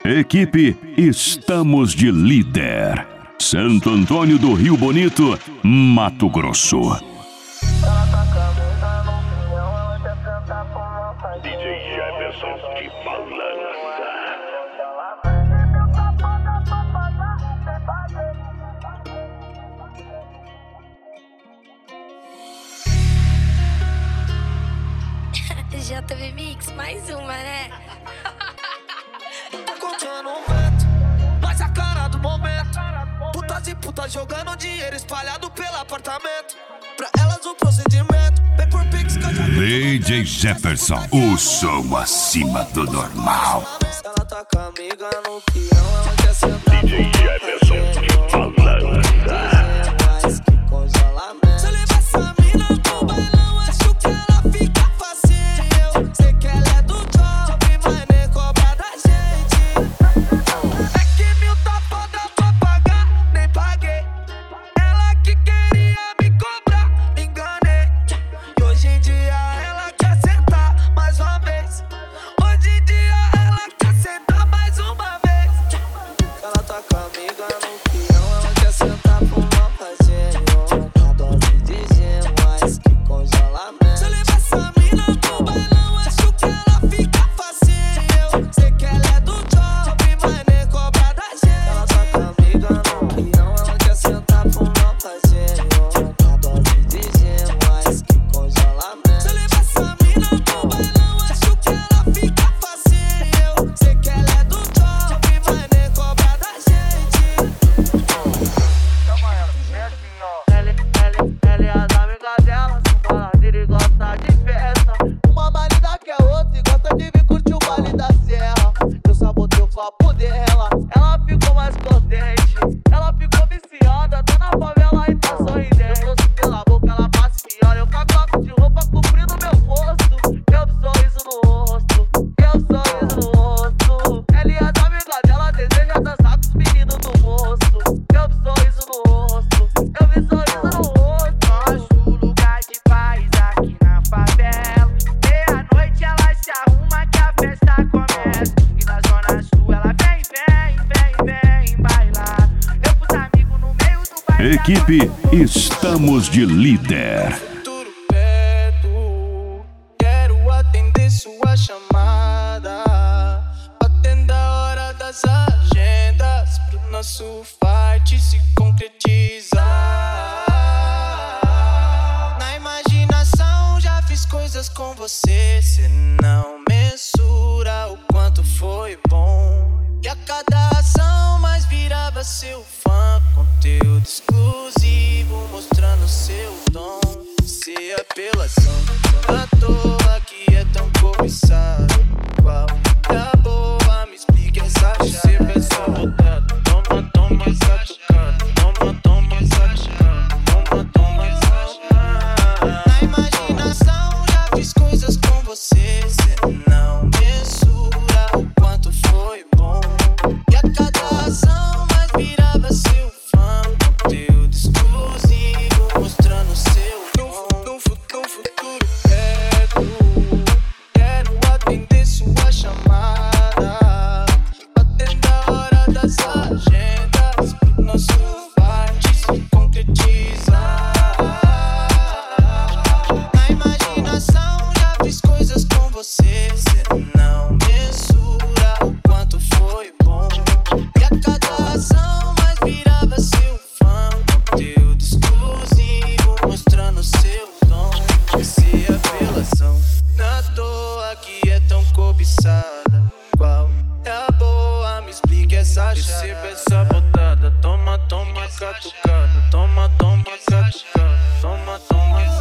Equipe Estamos de Líder. Santo Antônio do Rio Bonito, Mato Grosso. DJ Jefferson de balança. JV Mix, mais uma, né? Tô contando um vento, mas a cara do momento. Putas e putas jogando dinheiro espalhado pelo apartamento. Pra elas o procedimento, bem por Pix que eu já DJ Jefferson, o som acima do normal. ela tá com a amiga no peão, ela quer sentar. DJ Jefferson de balança. Mas que congelamento. Se eu levar essa mina pro bailão, acho que ela fica facinho. Sei que ela é do job, mas nem cobra da gente. É que 1000 tá foda pra pagar, nem paguei. Ela que queria me cobrar, me enganei. E hoje em dia ela quer sentar mais uma vez. Hoje em dia ela quer sentar mais uma vez. Ela tá com a amiga no peão, ela quer sentar pro mal fazer. Uma dose de gelo, mas que congelamento. Se eu levar essa mina pro bailão, acho que ela fica facinho. Sei que ela é do job, mas nem cobra da gente. Ela tá com a amiga no peão, ela quer sentar pro mal fazer. Uma dose de gelo, mas que congelamento. Se eu levar essa mina pro bailão, acho que ela fica facinho. Sei que ela é do job, mas nem cobra da gente. Ela é as amigas dela, são baladeira e gosta de festa. Uma marida que é outra e gosta de vir curtir o baile da serra. Eu sabotei o copo dela, ela ficou mais contente. Ela ficou viciada, tô na favela e tá sorridente. Eu trouxe pela boca, ela passa e olha. Eu caco de roupa cobrindo meu rosto. Eu sorriso no rosto, eu sorriso no rosto. Ela e as amigas dela desejam dançar com os meninos do rosto. Eu sorriso no rosto, eu vi sorriso no rosto. Nosso lugar de paz aqui na favela. Meia-noite ela se arruma que a festa começa. E na zona sul ela vem bailar. Eu pus amigo no meio do baile. Equipe Estamos de Líder. Futuro perto, quero atender sua chamada. Batendo a hora das agendas pro nosso fight se concretizar. Na imaginação já fiz coisas com você. Cê não mensura o quanto foi bom. E a cada ação mais virava seu fã. Conteúdo exclusivo mostrando seu dom. Se apelação à toa que é tão cobiçado. Qual é a boa? Me explique essa chave. Você vai só botar. Toma catucada. Toma catucada. Toma catucada. Na imaginação já fiz coisas com você. Cê não mensura o quanto foi bom. E a cada ação mais virava seu fã. Conteúdo exclusivo mostrando seu dom. No futuro perto, quero atender sua chamada. Batendo a hora das agendas pro nosso fight se concretizar. Na imaginação já fiz coisas com você. Cê não mensura o quanto foi bom. E a cada ação mais virava seu fã. Conteúdo exclusivo mostrando seu dom. Se apelação na toa que é tão cobiçada. Qual é a boa? Me explique essa chave. Receba essa botada. Toma catucada. Toma catucada. Toma